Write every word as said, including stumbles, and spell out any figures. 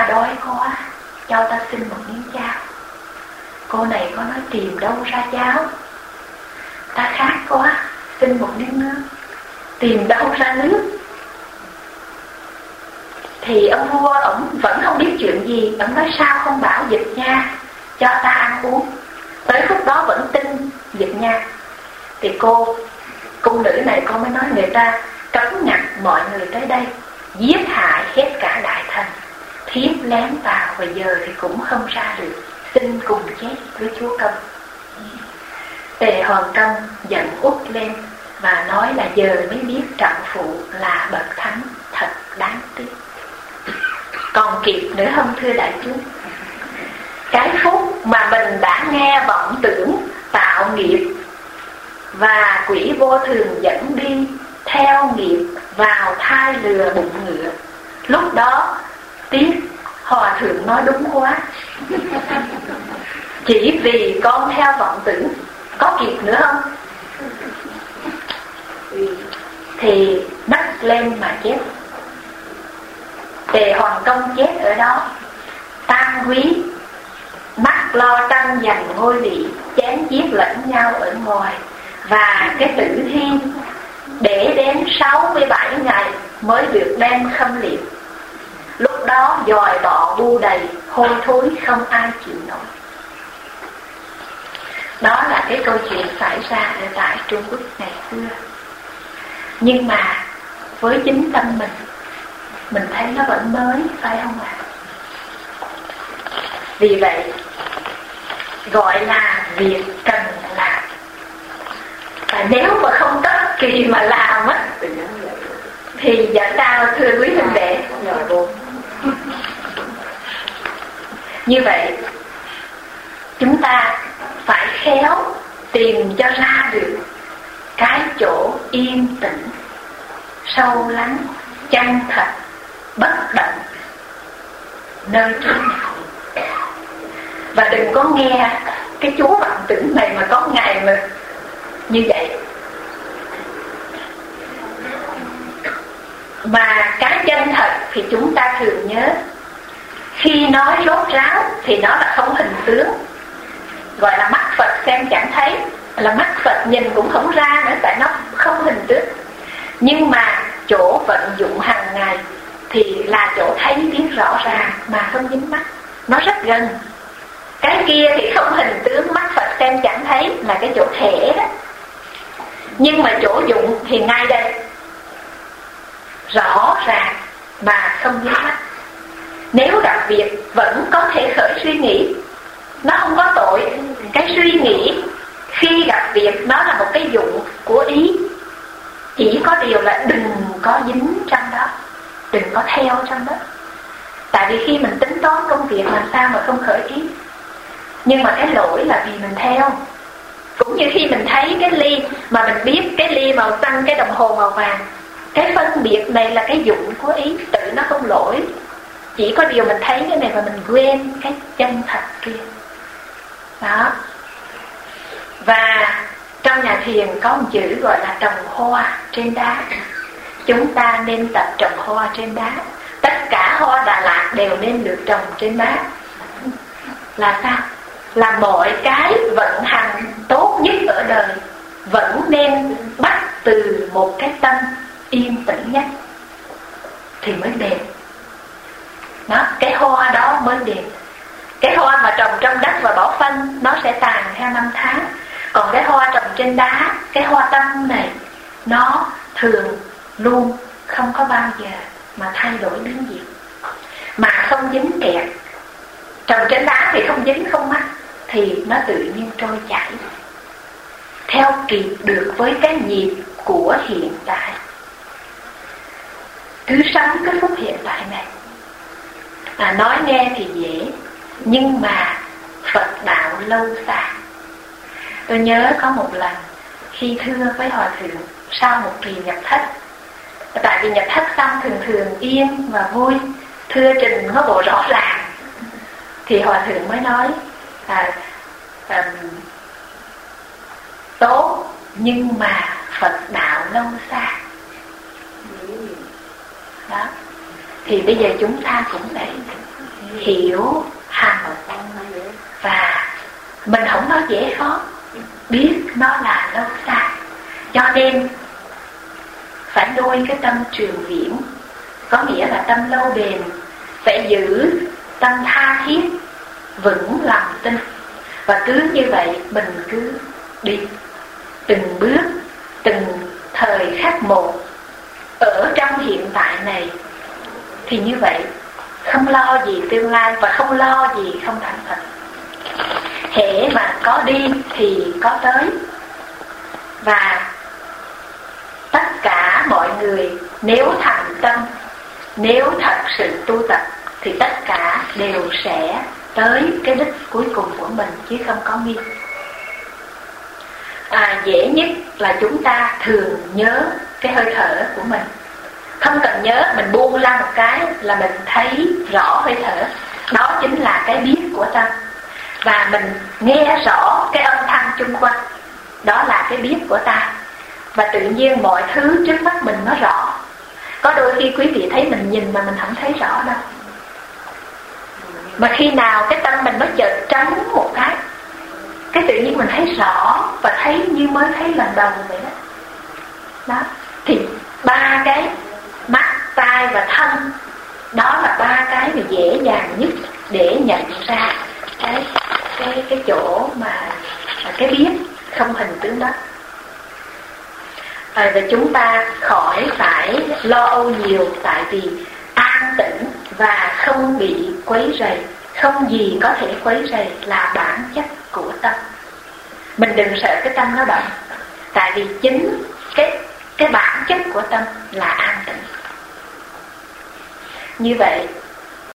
ta đói quá, cho ta xin một miếng cháo. Cô này có nói tìm đâu ra cháo. Ta khát quá, xin một miếng nước. Tìm đâu ra nước. Thì ông vua ổng vẫn không biết chuyện gì. Ổng nói sao không bảo Dịch Nha cho ta ăn uống. Tới khúc đó vẫn tin Dịch Nha. Thì cô cung nữ này cô mới nói người ta cấm ngặt mọi người tới đây, giết hại hết cả đại thần, thiếp lén vào và giờ thì cũng không ra được, xin cùng chết với chúa công. Tề Hoàng Công giận uất lên và nói là giờ mới biết trọng phụ là bậc thánh, thật đáng tiếc. Còn kịp nữa không thưa đại chúng? Cái phút mà mình đã nghe vọng tưởng tạo nghiệp và quỷ vô thường dẫn đi theo nghiệp vào thai lừa bụng ngựa, lúc đó tiếc Hòa thượng nói đúng quá. Chỉ vì con theo vọng tưởng, có kịp nữa không? Thì bắt lên mà chết. Tề Hoàng Công chết ở đó. Tam quý mắt lo tranh giành ngôi vị, chém giết lẫn nhau ở ngoài. Và cái tử thi để đến sáu mươi bảy ngày mới được đem khâm liệm. Lúc đó dòi bọ bu đầy, hôi thối không ai chịu nổi. Đó là cái câu chuyện xảy ra ở tại Trung Quốc ngày xưa. Nhưng mà với chính tâm mình, mình thấy nó vẫn mới, phải không ạ? Vì vậy gọi là việc cần làm. Và nếu mà không tất kỳ mà làm á thì giờ sao thưa quý huynh đệ? Như vậy chúng ta phải khéo tìm cho ra được cái chỗ yên tĩnh, sâu lắng, chân thật, bất động nơi chỗ nào. Và đừng có nghe cái chú vọng tưởng này mà có ngày mà như vậy. Mà cái chân thật thì chúng ta thường nhớ, khi nói rốt ráo thì nó là không hình tướng, gọi là mắt Phật xem chẳng thấy, là mắt Phật nhìn cũng không ra nữa, tại nó không hình tướng. Nhưng mà chỗ vận dụng hàng ngày thì là chỗ thấy biết rõ ràng mà không dính mắt, nó rất gần. Cái kia thì không hình tướng, mắt Phật xem chẳng thấy, là cái chỗ thể đó. Nhưng mà chỗ dụng thì ngay đây, rõ ràng mà không dính mắt. Nếu gặp việc vẫn có thể khởi suy nghĩ, nó không có tội. Cái suy nghĩ khi gặp việc nó là một cái dụng của ý. Chỉ có điều là đừng có dính trong đó, đừng có theo trong đó. Tại vì khi mình tính toán công việc làm sao mà không khởi ý. Nhưng mà cái lỗi là vì mình theo. Cũng như khi mình thấy cái ly mà mình biết cái ly màu xanh, cái đồng hồ màu vàng, cái phân biệt này là cái dụng của ý, tự nó không lỗi. Chỉ có điều mình thấy cái này và mình quên cái chân thật kia. Đó. Và trong nhà thiền có một chữ gọi là trồng hoa trên đá. Chúng ta nên tập trồng hoa trên đá. Tất cả hoa Đà Lạt đều nên được trồng trên đá. Là sao? Là mọi cái vận hành tốt nhất ở đời vẫn nên bắt từ một cái tâm yên tĩnh nhất thì mới bền. Đó, cái hoa đó mới bền. Cái hoa mà trồng trong đất và bỏ phân nó sẽ tàn theo năm tháng. Còn cái hoa trồng trên đá, cái hoa tâm này, nó thường luôn không có bao giờ mà thay đổi biến gì, mà không dính kẹt. Trồng trên đá thì không dính không mắc, thì nó tự nhiên trôi chảy theo kịp được với cái nhịp của hiện tại. Cứ sống cái phút hiện tại này. À, nói nghe thì dễ, nhưng mà Phật đạo lâu xa. Tôi nhớ có một lần khi thưa với Hòa Thượng sau một kỳ nhập thất. Tại vì nhập thất xong thường thường yên và vui, thưa trình nó bộ rõ ràng. Thì Hòa Thượng mới nói à, à, tốt nhưng mà Phật đạo lâu xa. Đó. Thì bây giờ chúng ta cũng vậy. hiểu hành, và mình không nói dễ khó, biết nó là lâu xa. Cho nên phải nuôi cái tâm trường viễn, có nghĩa là tâm lâu bền, phải giữ tâm tha thiết, vững lòng tin. Và cứ như vậy mình cứ đi từng bước, từng thời khắc một ở trong hiện tại này, thì như vậy không lo gì tương lai và không lo gì không thành thật. Hễ mà có đi thì có tới. Và tất cả mọi người nếu thành tâm, nếu thật sự tu tập, thì tất cả đều sẽ tới cái đích cuối cùng của mình, chứ không có nghi. À, dễ nhất là chúng ta thường nhớ cái hơi thở của mình. Không cần nhớ, mình buông ra một cái là mình thấy rõ hơi thở. Đó chính là cái biết của tâm. Và mình nghe rõ cái âm thanh chung quanh, đó là cái biết của ta. Và tự nhiên mọi thứ trước mắt mình nó rõ. Có đôi khi quý vị thấy mình nhìn mà mình không thấy rõ đâu. Mà khi nào cái tâm mình nó chợt trống một cái, cái tự nhiên mình thấy rõ, và thấy như mới thấy lần đầu vậy đó. Đó, thì ba cái mắt, tai và thân, đó là ba cái mà dễ dàng nhất để nhận ra cái cái cái chỗ mà cái biết không hình tướng đó. À, và chúng ta khỏi phải lo âu nhiều, tại vì an tĩnh và không bị quấy rầy, không gì có thể quấy rầy là bản chất của tâm. Mình đừng sợ cái tâm nó động, tại vì chính cái cái bản chất của tâm là an tĩnh. Như vậy